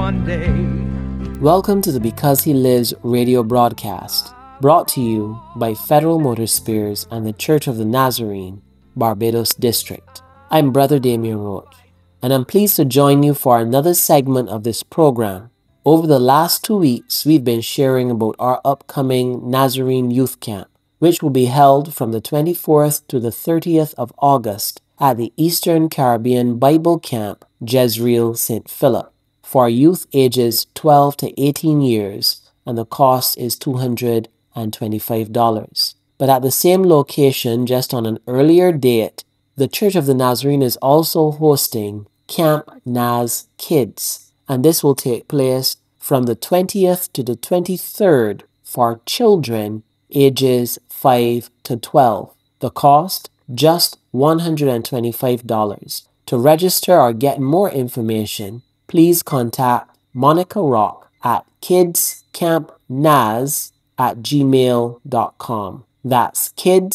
one day. Welcome to the Because He Lives radio broadcast, brought to you by Federal Motor Spares and the Church of the Nazarene, Barbados District. I'm Brother Damien Roach, and I'm pleased to join you for another segment of this program. Over the last 2 weeks, we've been sharing about our upcoming Nazarene Youth Camp, which will be held from the 24th to the 30th of August at the Eastern Caribbean Bible Camp, Jezreel, St. Philip, for youth ages 12 to 18 years, and the cost is $225. But at the same location, just on an earlier date, the Church of the Nazarene is also hosting Camp Naz Kids, and this will take place from the 20th to the 23rd for children ages 5 to 12. The cost, just $125. To register or get more information, please contact Monica Rock at kidscampnaz@gmail.com. That's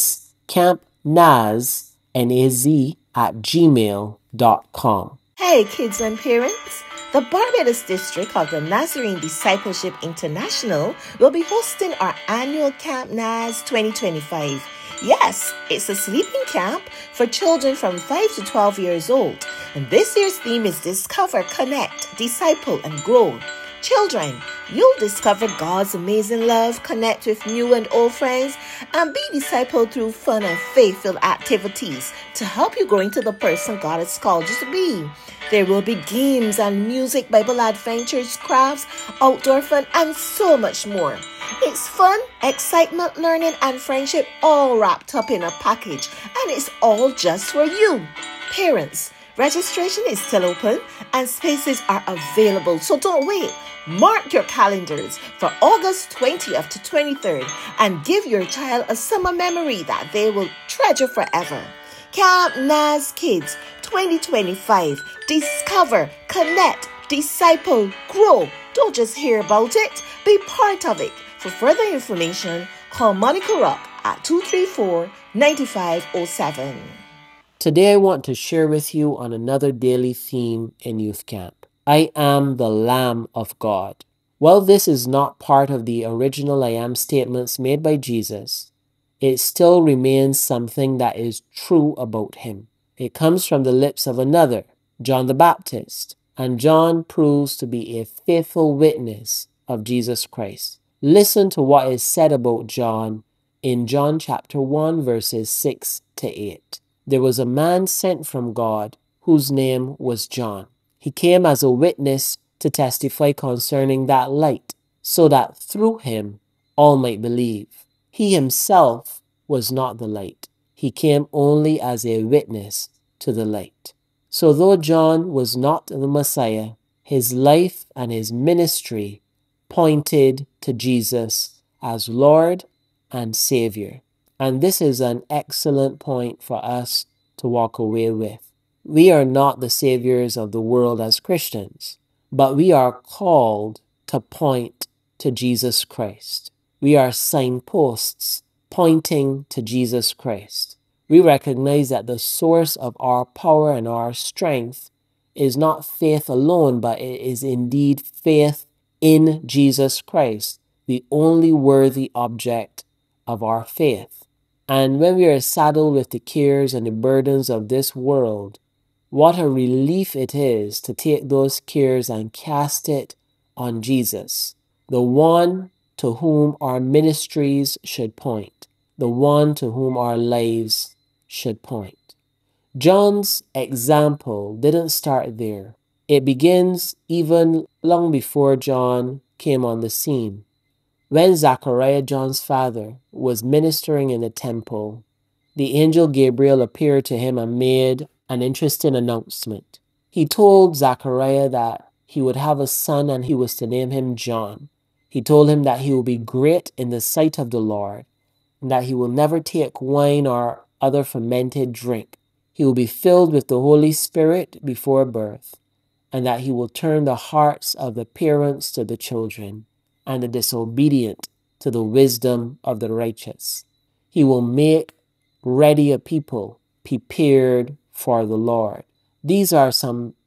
kidscampnaz, N-A-Z, @gmail.com. Hey kids and parents! The Barbados District of the Nazarene Discipleship International will be hosting our annual Camp Naz 2025. Yes, it's a sleeping camp for children from 5 to 12 years old. And this year's theme is Discover, Connect, Disciple, and Grow. Children, you'll discover God's amazing love, connect with new and old friends, and be discipled through fun and faith-filled activities to help you grow into the person God has called you to be. There will be games and music, Bible adventures, crafts, outdoor fun, and so much more. It's fun, excitement, learning, and friendship all wrapped up in a package, and it's all just for you. Parents, registration is still open and spaces are available, so don't wait. Mark your calendars for August 20th to 23rd and give your child a summer memory that they will treasure forever. Camp Naz Kids 2025. Discover, connect, disciple, grow. Don't just hear about it, be part of it. For further information, call Monica Rock at 234-9507. Today I want to share with you on another daily theme in youth camp. I am the Lamb of God. While this is not part of the original I am statements made by Jesus, it still remains something that is true about him. It comes from the lips of another, John the Baptist, and John proves to be a faithful witness of Jesus Christ. Listen to what is said about John in John chapter 1 verses 6 to 8. There was a man sent from God whose name was John. He came as a witness to testify concerning that light, so that through him all might believe. He himself was not the light. He came only as a witness to the light. So though John was not the Messiah, his life and his ministry pointed to Jesus as Lord and Savior. And this is an excellent point for us to walk away with. We are not the saviors of the world as Christians, but we are called to point to Jesus Christ. We are signposts pointing to Jesus Christ. We recognize that the source of our power and our strength is not faith alone, but it is indeed faith in Jesus Christ, the only worthy object of our faith. And when we are saddled with the cares and the burdens of this world, what a relief it is to take those cares and cast it on Jesus, the one to whom our ministries should point, the one to whom our lives should point. John's example didn't start there. It begins even long before John came on the scene. When Zachariah, John's father, was ministering in the temple, the angel Gabriel appeared to him and made an interesting announcement. He told Zachariah that he would have a son and he was to name him John. He told him that he will be great in the sight of the Lord, and that he will never take wine or other fermented drink. He will be filled with the Holy Spirit before birth, and that he will turn the hearts of the parents to the children, and the disobedient to the wisdom of the righteous. He will make ready a people prepared for the Lord. These are some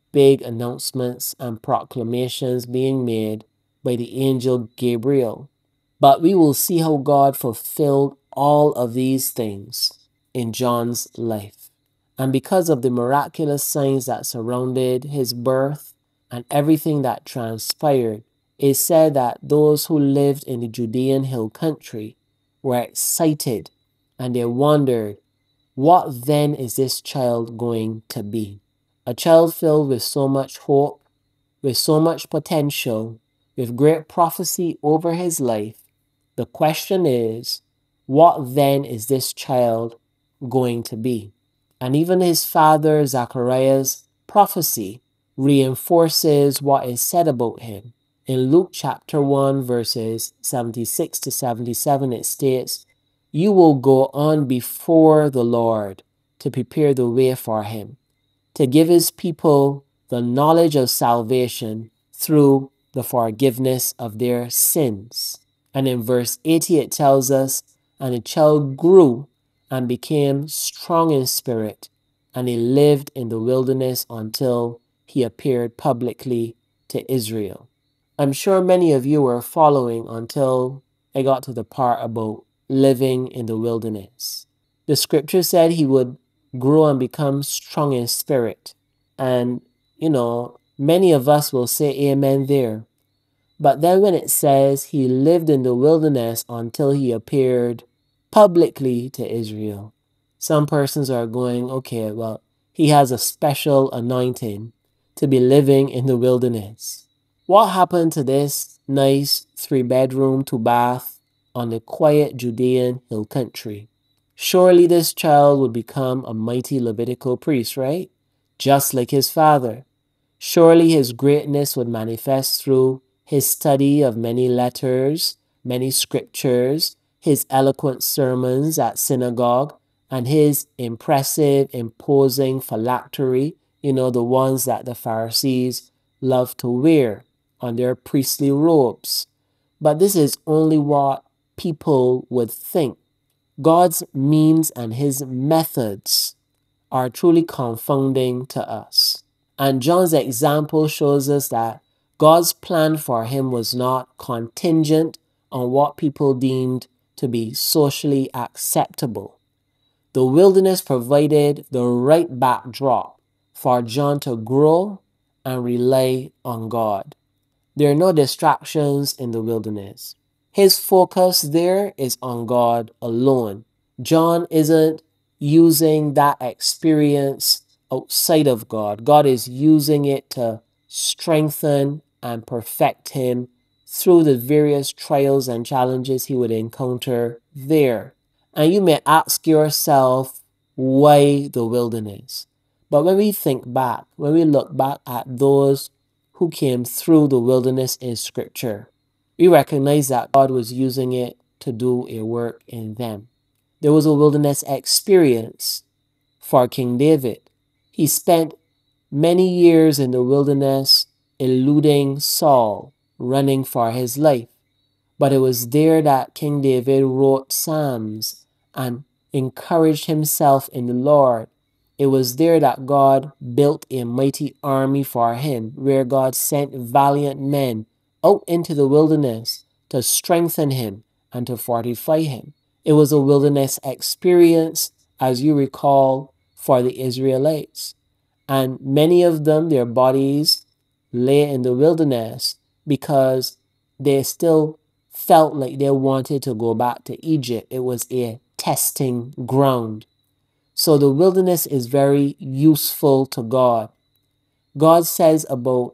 big announcements and proclamations being made by the angel Gabriel. But we will see how God fulfilled all of these things in John's life. And because of the miraculous signs that surrounded his birth and everything that transpired, it said that those who lived in the Judean hill country were excited and they wondered, what then is this child going to be? A child filled with so much hope, with so much potential, with great prophecy over his life. The question is, what then is this child going to be? And even his father Zachariah's prophecy reinforces what is said about him. In Luke chapter 1, verses 76 to 77, it states, "You will go on before the Lord to prepare the way for him, to give his people the knowledge of salvation through the forgiveness of their sins." And in verse 80, it tells us, "And the child grew and became strong in spirit, and he lived in the wilderness until he appeared publicly to Israel." I'm sure many of you were following until I got to the part about living in the wilderness. The scripture said he would grow and become strong in spirit. And, many of us will say amen there. But then when it says he lived in the wilderness until he appeared publicly to Israel, some persons are going, okay, well, he has a special anointing to be living in the wilderness. What happened to this nice 3-bedroom, 2-bath on the quiet Judean hill country? Surely this child would become a mighty Levitical priest, right? Just like his father. Surely his greatness would manifest through his study of many letters, many scriptures, his eloquent sermons at synagogue, and his impressive, imposing phylactery, the ones that the Pharisees love to wear on their priestly robes. But this is only what people would think. God's means and his methods are truly confounding to us. And John's example shows us that God's plan for him was not contingent on what people deemed to be socially acceptable. The wilderness provided the right backdrop for John to grow and rely on God. There are no distractions in the wilderness. His focus there is on God alone. John isn't using that experience outside of God. God is using it to strengthen and perfect him through the various trials and challenges he would encounter there. And you may ask yourself, why the wilderness? But when we think back, when we look back at those who came through the wilderness in Scripture, we recognize that God was using it to do a work in them. There was a wilderness experience for King David. He spent many years in the wilderness eluding Saul, running for his life. But it was there that King David wrote Psalms and encouraged himself in the Lord. It was there that God built a mighty army for him, where God sent valiant men out into the wilderness to strengthen him and to fortify him. It was a wilderness experience, as you recall, for the Israelites. And many of them, their bodies lay in the wilderness because they still felt like they wanted to go back to Egypt. It was a testing ground. So the wilderness is very useful to God. God says about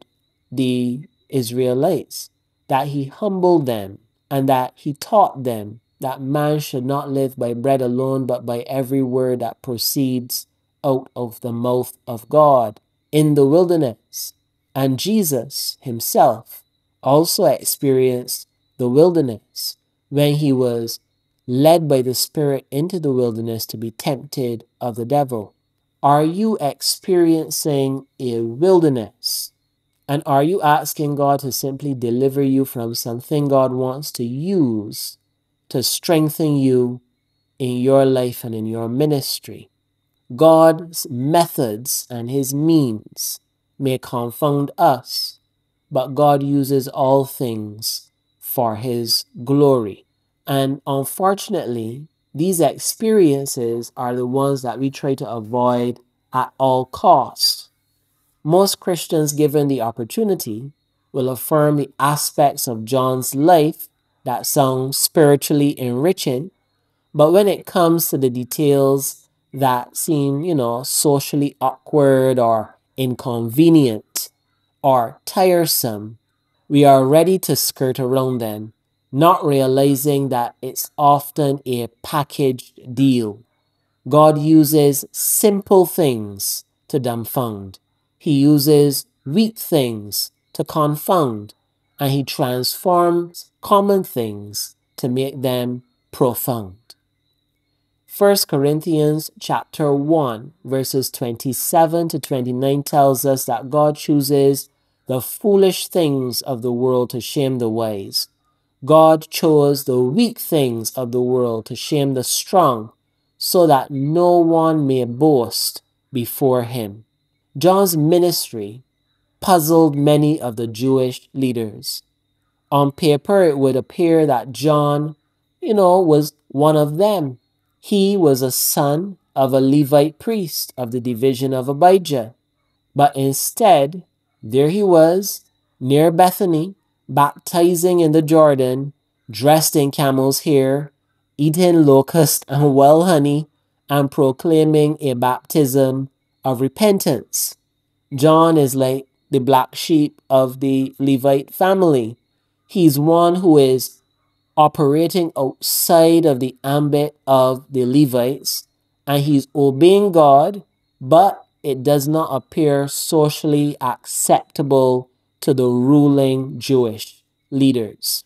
the Israelites that he humbled them and that he taught them that man should not live by bread alone, but by every word that proceeds out of the mouth of God in the wilderness. And Jesus himself also experienced the wilderness when he was led by the Spirit into the wilderness to be tempted of the devil. Are you experiencing a wilderness? And are you asking God to simply deliver you from something God wants to use to strengthen you in your life and in your ministry? God's methods and his means may confound us, but God uses all things for His glory. And unfortunately, these experiences are the ones that we try to avoid at all costs. Most Christians, given the opportunity, will affirm the aspects of John's life that sound spiritually enriching, but when it comes to the details that seem, socially awkward or inconvenient or tiresome, we are ready to skirt around them, not realizing that it's often a packaged deal. God uses simple things to dumbfound. He uses weak things to confound, and He transforms common things to make them profound. 1 Corinthians chapter 1 verses 27 to 29 tells us that God chooses the foolish things of the world to shame the wise. God chose the weak things of the world to shame the strong, so that no one may boast before Him. John's ministry puzzled many of the Jewish leaders. On paper, it would appear that John, was one of them. He was a son of a Levite priest of the division of Abijah. But instead, there he was, near Bethany, baptizing in the Jordan, dressed in camel's hair, eating locust and well honey, and proclaiming a baptism of repentance. John is like the black sheep of the Levite family. He's one who is operating outside of the ambit of the Levites, and he's obeying God, but it does not appear socially acceptable to the ruling Jewish leaders.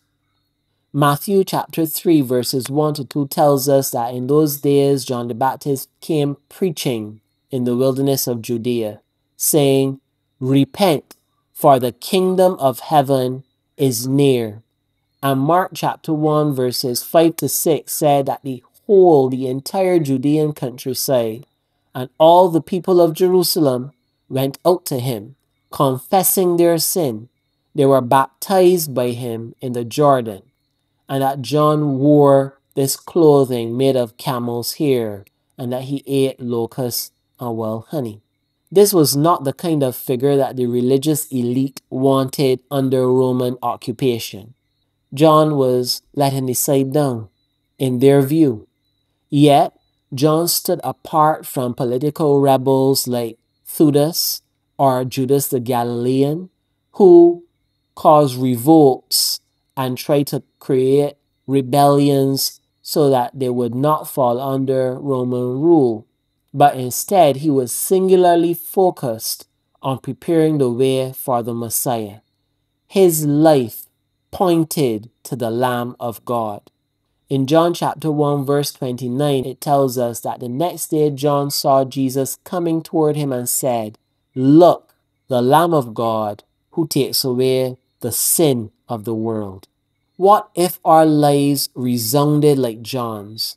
Matthew chapter 3 verses 1 to 2 tells us that in those days John the Baptist came preaching in the wilderness of Judea, saying, "Repent, for the kingdom of heaven is near." And Mark chapter 1 verses 5 to 6 said that the entire Judean countryside and all the people of Jerusalem went out to him, confessing their sin. They were baptized by him in the Jordan, and that John wore this clothing made of camel's hair, and that he ate locusts and well honey. This was not the kind of figure that the religious elite wanted under Roman occupation. John was letting the side down, in their view. Yet, John stood apart from political rebels like Theudas or Judas the Galilean, who caused revolts and tried to create rebellions so that they would not fall under Roman rule. But instead, he was singularly focused on preparing the way for the Messiah. His life pointed to the Lamb of God. In John chapter 1 verse 29, it tells us that the next day John saw Jesus coming toward him and said, "Look, the Lamb of God who takes away the sin of the world." What if our lives resounded like John's,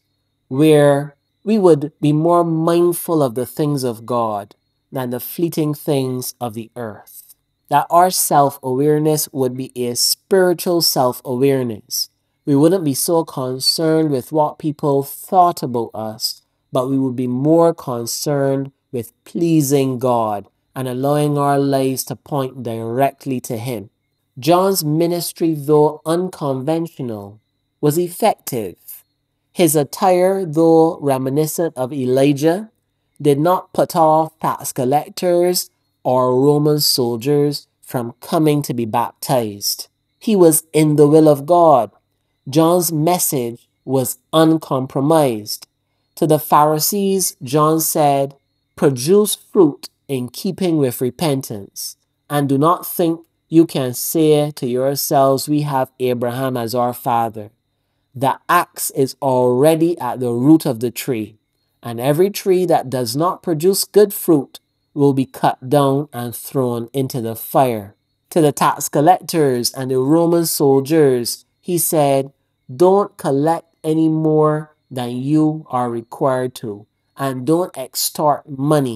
where we would be more mindful of the things of God than the fleeting things of the earth? That our self-awareness would be a spiritual self-awareness. We wouldn't be so concerned with what people thought about us, but we would be more concerned with pleasing God and allowing our lives to point directly to Him. John's ministry, though unconventional, was effective. His attire, though reminiscent of Elijah, did not put off tax collectors or Roman soldiers from coming to be baptized. He was in the will of God. John's message was uncompromised. To the Pharisees, John said, "Produce fruit in keeping with repentance, and do not think you can say to yourselves, 'We have Abraham as our father.' The axe is already at the root of the tree, and every tree that does not produce good fruit will be cut down and thrown into the fire." To the tax collectors and the Roman soldiers, he said, "Don't collect any more than you are required to, and don't extort money,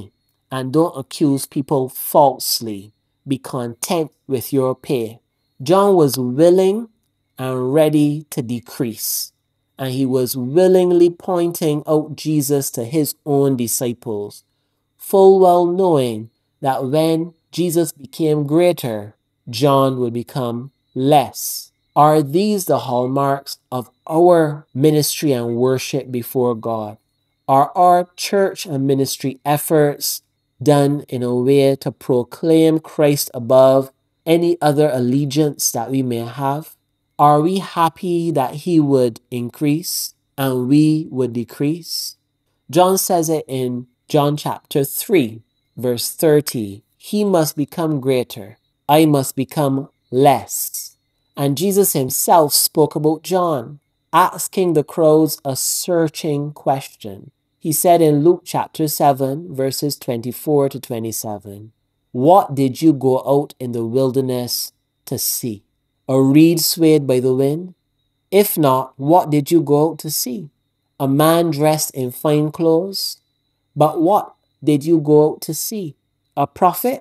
and don't accuse people falsely. Be content with your pay. John was willing and ready to decrease, and he was willingly pointing out Jesus to his own disciples, full well knowing that when Jesus became greater, John would become less. Are these the hallmarks of our ministry and worship before God? Are our church and ministry efforts done in a way to proclaim Christ above any other allegiance that we may have? Are we happy that he would increase and we would decrease? John says it in John chapter 3, verse 30. He must become greater. I must become less. And Jesus himself spoke about John, asking the crowds a searching question. He said in Luke chapter 7, verses 24 to 27, "What did you go out in the wilderness to see? A reed swayed by the wind? If not, what did you go out to see? A man dressed in fine clothes? But what did you go out to see? A prophet?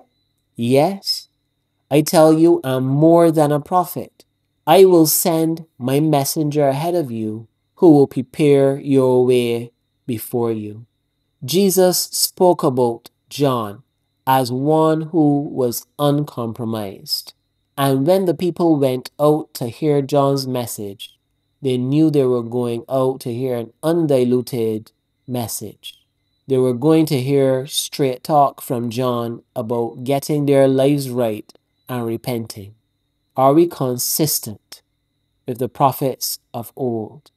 Yes, I tell you, I'm more than a prophet. I will send my messenger ahead of you who will prepare your way before you." Jesus spoke about John as one who was uncompromised. And when the people went out to hear John's message, they knew they were going out to hear an undiluted message. They were going to hear straight talk from John about getting their lives right and repenting. Are we consistent with the prophets of old?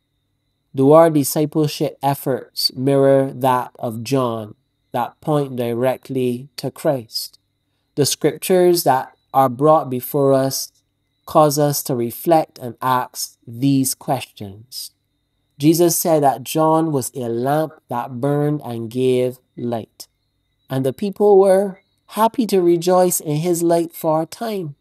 Do our discipleship efforts mirror that of John that point directly to Christ? The scriptures that are brought before us cause us to reflect and ask these questions. Jesus said that John was a lamp that burned and gave light, and the people were happy to rejoice in his light for a time.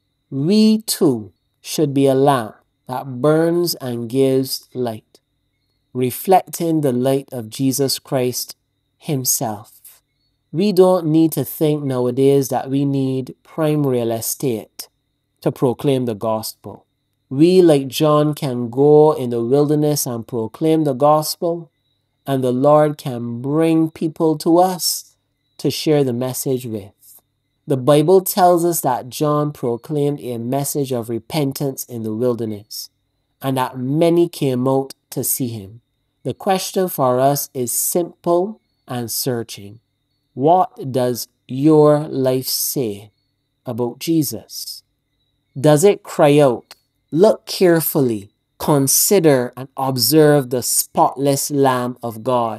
We too should be a lamp that burns and gives light, reflecting the light of Jesus Christ himself. We don't need to think nowadays that we need prime real estate to proclaim the gospel. We, like John, can go in the wilderness and proclaim the gospel, and the Lord can bring people to us to share the message with. The Bible tells us that John proclaimed a message of repentance in the wilderness, and that many came out to see him. The question for us is simple and searching. What does your life say about Jesus? Does it cry out, "Look carefully, consider and observe the spotless Lamb of God"?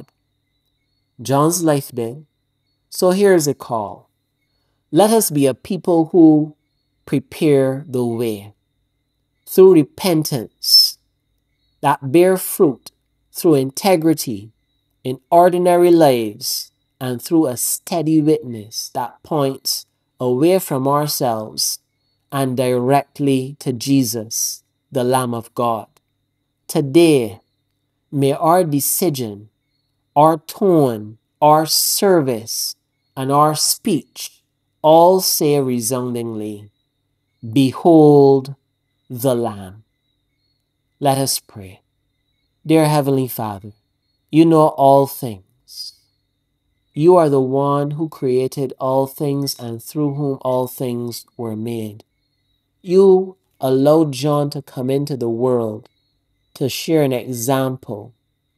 John's life did. So here's a call. Let us be a people who prepare the way through repentance that bear fruit, through integrity in ordinary lives, and through a steady witness that points away from ourselves and directly to Jesus, the Lamb of God. Today, may our decision, our tone, our service, and our speech all say resoundingly, "Behold the Lamb." Let us pray. Dear Heavenly Father, you know all things. You are the one who created all things and through whom all things were made. You allowed John to come into the world to share an example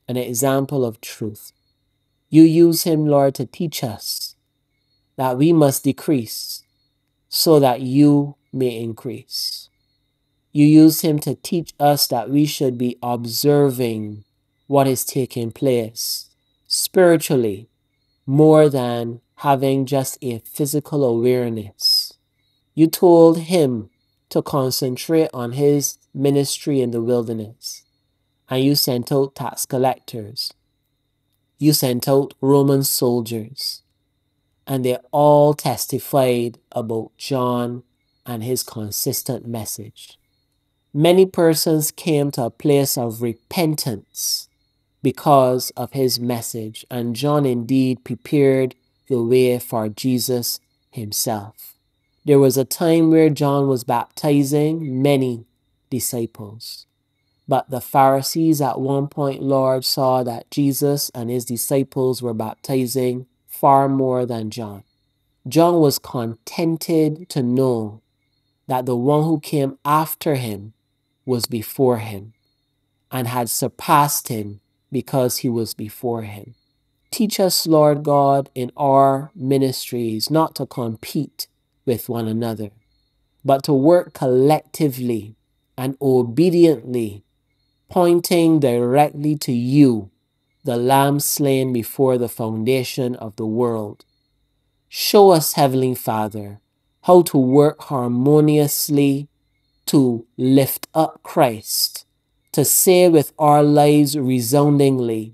of truth. You use him, Lord, to teach us that we must decrease so that you may increase. You use him to teach us that we should be observing what is taking place spiritually more than having just a physical awareness. You told him to concentrate on his ministry in the wilderness, and you sent out tax collectors. You sent out Roman soldiers, and they all testified about John and his consistent message. Many persons came to a place of repentance because of his message, and John indeed prepared the way for Jesus himself. There was a time where John was baptizing many disciples. But the Pharisees at one point, Lord, saw that Jesus and his disciples were baptizing far more than John. John was contented to know that the one who came after him was before him and had surpassed him because he was before him. Teach us, Lord God, in our ministries not to compete with one another, but to work collectively and obediently, pointing directly to you, the Lamb slain before the foundation of the world. Show us, Heavenly Father, how to work harmoniously to lift up Christ, to say with our lives resoundingly,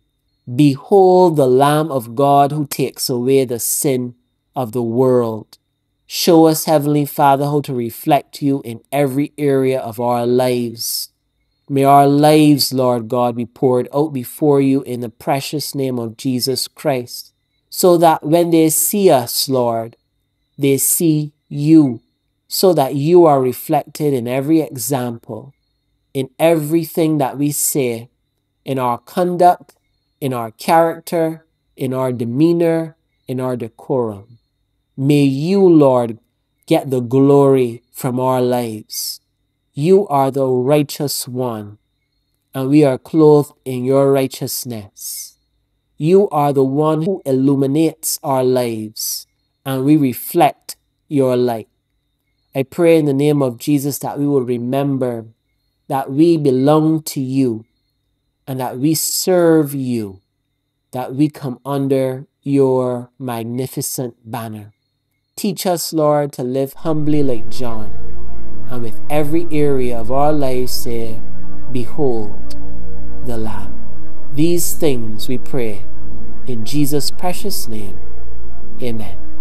behold the Lamb of God who takes away the sin of the world. Show us, Heavenly Father, how to reflect you in every area of our lives. May our lives, Lord God, be poured out before you in the precious name of Jesus Christ, so that when they see us, Lord, they see you, so that you are reflected in every example, in everything that we say, in our conduct, in our character, in our demeanor, in our decorum. May you, Lord, get the glory from our lives. You are the righteous one, and we are clothed in your righteousness. You are the one who illuminates our lives, and we reflect your light. I pray in the name of Jesus that we will remember that we belong to you and that we serve you, that we come under your magnificent banner. Teach us, Lord, to live humbly like John, and with every area of our lives say, behold the Lamb. These things we pray in Jesus' precious name. Amen.